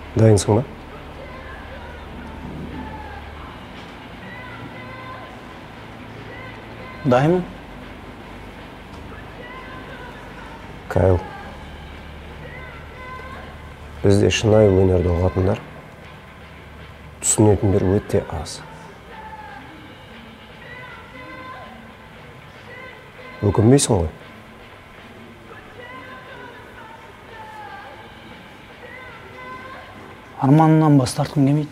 Дайынсың ба? Дайынмын. Кайл, бізде шынайы өнерді ұғатындар түсінетіндер өте аз. Өкінбейсің ғой? Арманымнан бас тартқым келмейді.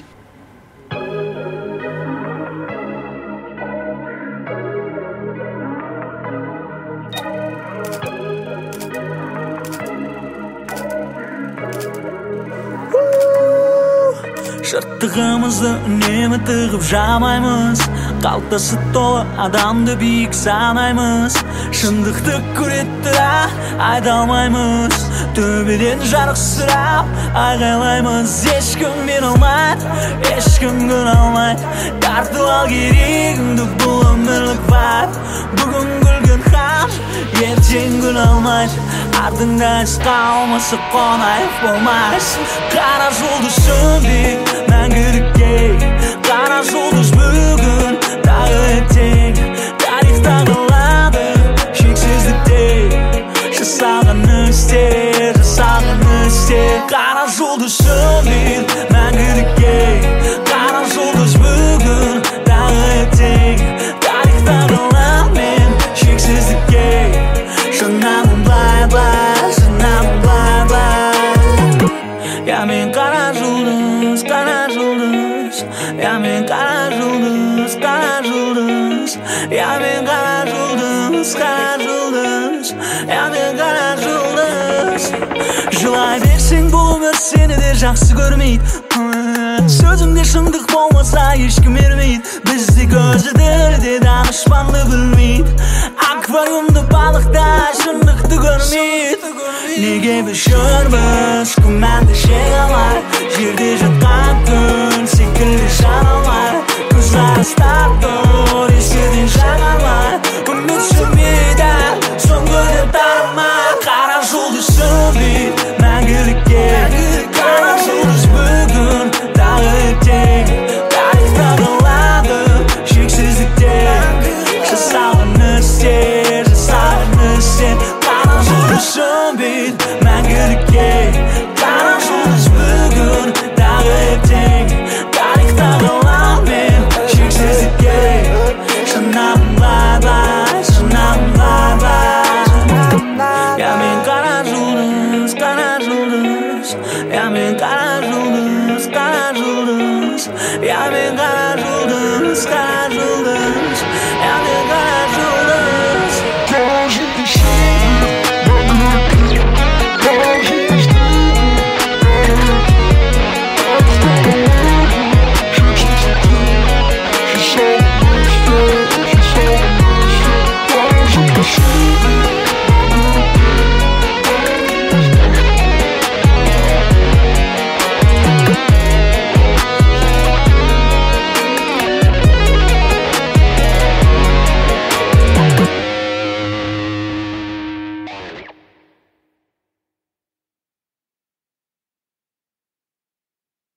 Жыртығымызды үнемі тығып жамаймыз, қалтасы толы адамды биік санаймыз. Шындықты көреттіра айта алмаймыз, төбеден жарықсырап айғайлаймыз. Ешкім мен алмайды, ешкім күн алмайды, тартып ал керегіңді, бұл өмірлік бар. Бүгін күлген хан ертең күн алмайды, артыңда із қалмасы қонаев болмайсың. Қара жұлдыз сөнбейді мәңгілікке, қара жұлдыз бүгін тағы ертең, тарихта қалады шексіздікте. Жасаған істе, жасаған істе. Қара жұлдыз сөнбейді мәңгілікке, қара жұлдыз бүгін тағы ертең, тарихта қалады шексіздікке. Жанамын былай, жанамын былай. Я мен қара жұлдыз, қара жұлдыз. Я мен қара жұлдыз, қара жұлдыз. Я мен қара жұлдыз, қара жұлдыз. Я мен қара жұлдыз. Жылай берсең бұл өмір сені де жақсы көрмейді. Сөзіңде шындық болмаса ешкім ермейді. Бізде көзі де данышпанды білмейді. Аквариумды балықта шындықты көрмейді. Неге біз жүрміз күмәнді жеңалар, жерде жатқан күн секілді жаналар. Көз арыстарды